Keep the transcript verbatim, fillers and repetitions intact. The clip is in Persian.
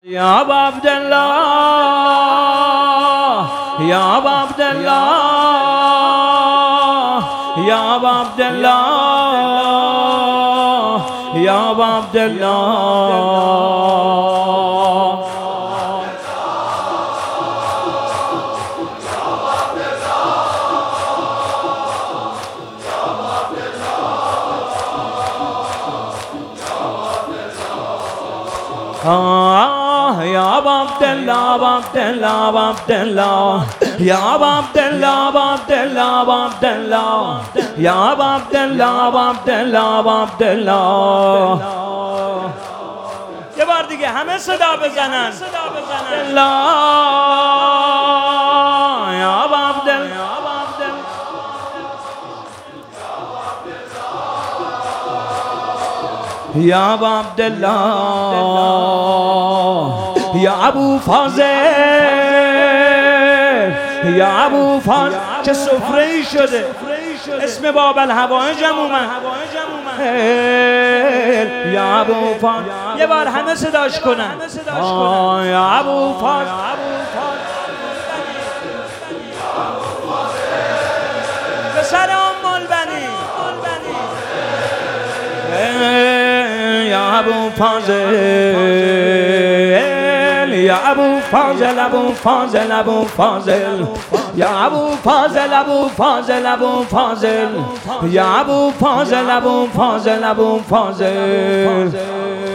یا ابا عبدالله یا ابا عبدالله یا ابا عبدالله یا ابا عبدالله آه یا ابا عبدالله ابا عبدالله ابا عبدالله یا ابا عبدالله ابا عبدالله ابا عبدالله یا ابا عبدالله ابا عبدالله ابا عبدالله. یه بار دیگه همه صدا بزنن الله یا ابا عبدالله یا ابا عبدالله یا ابو فاضل یا ابو فاضل چه سفره‌ای شده اسم باب الهوایجم اومد یا ابو فاضل. یه بار همه صداش کنن یا ابو فاضل به سر ام البنین یا ابو فاضل یا ابو فاضل ابو فاضل ابو فاضل یا ابو فاضل ابو فاضل ابو فاضل یا ابو فاضل ابو فاضل ابو فاضل.